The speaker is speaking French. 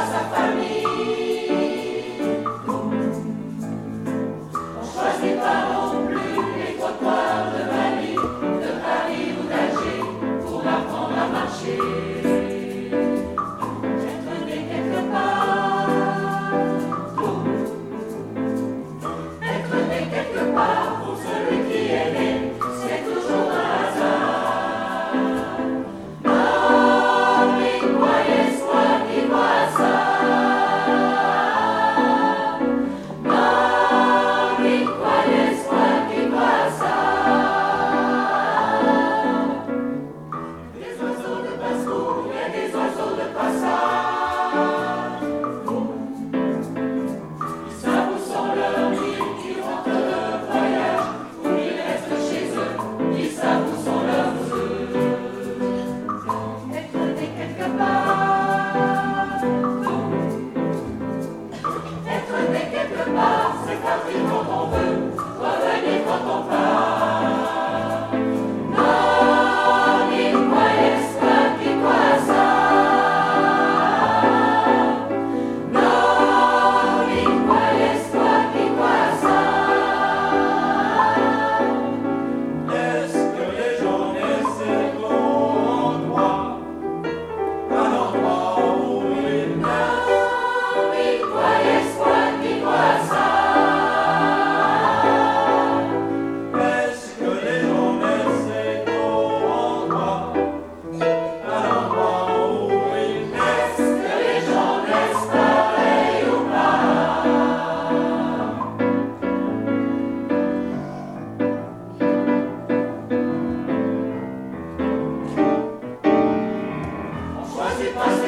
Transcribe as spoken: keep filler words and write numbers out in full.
sa famille. On choisit pas non plus les trottoirs de Mali, de Paris ou d'Alger pour apprendre à marcher. Être né quelque part, être né quelque part pour celui qui est né, c'est toujours un hasard. Oh, mais croyez toi qui vois ça. Oh, mais croyez toi qui vois ça. Des oiseaux de basse-cour et des oiseaux de passage. Ils savent où sont leurs vies, ils rentrent de voyage, ou ils restent chez eux, ils savent où sont leurs œufs. Être né quelque part, être né quelque part, c'est partir quand on veut, revenir quand on part. Non, il croyait toi qui croit ça. Non, il croyait toi qui croit ça. Est-ce que les gens naissent au endroit, un endroit où ils Non, il croyait toi qui croit ça. Est-ce que les gens naissent au endroit, un endroit où ils Est-ce que les gens naissent pareils ou pas? On choisit pas